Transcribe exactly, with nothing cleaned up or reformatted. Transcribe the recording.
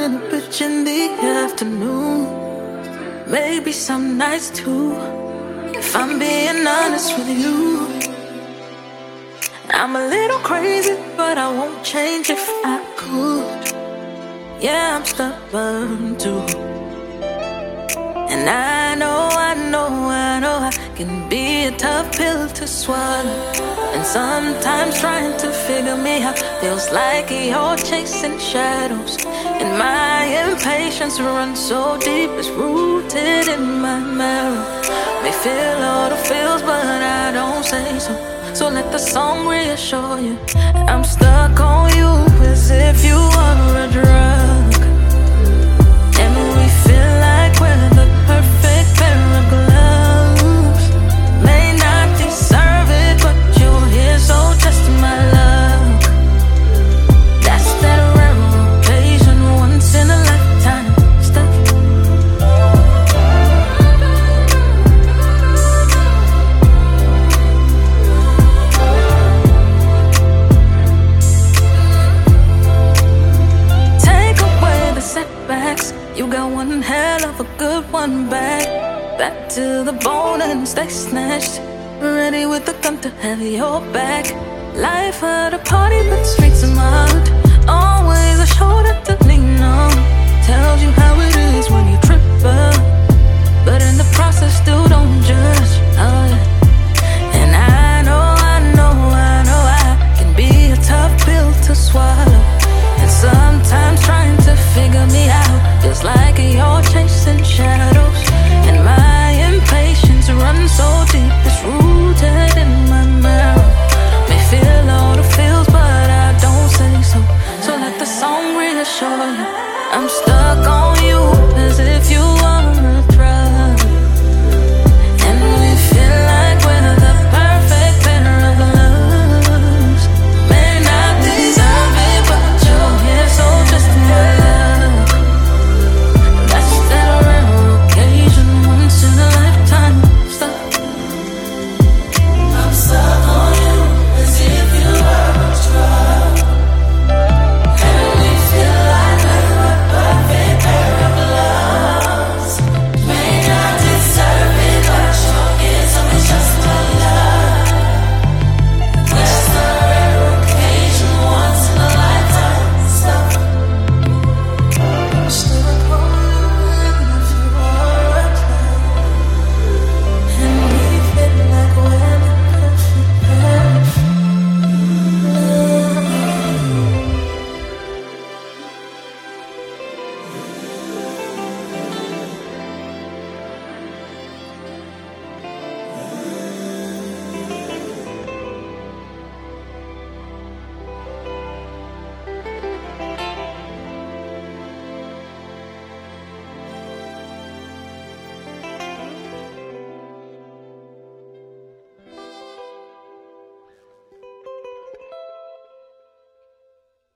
in a bitch in the afternoon. Maybe some nights too. If I'm being honest with you, I'm a little crazy, but I won't change if I could. Yeah, I'm stubborn too. And I know, I know, I know I can be a tough pill to swallow. And sometimes trying to figure me out feels like you're chasing shadows. And my impatience runs so deep, it's rooted in my marrow. May feel all the feels, but I don't say so. So let the song reassure you I'm stuck on you as if you are a drug. And we feel like we're the perfect pair of gloves. May not deserve it, but you're here, so just my love. That's that rare occasion, once in a lifetime stuff. Take away the setbacks, you got one hell of a good one back. Back to the bone and stay snatched. Ready with the gun to have your back. Life at a party, but streets are marked. Always a shoulder to lean on. Tells you how it is when you trip up, but in the process still don't judge. Oh yeah. And I know, I know, I know I can be a tough pill to swallow. And sometimes trying to figure me out feels like you're chasing shadows. And my impatience runs so deep, it's rooted in my marrow. May feel all the feels, but I don't say so. So let the song reassure you I'm stuck on you as if you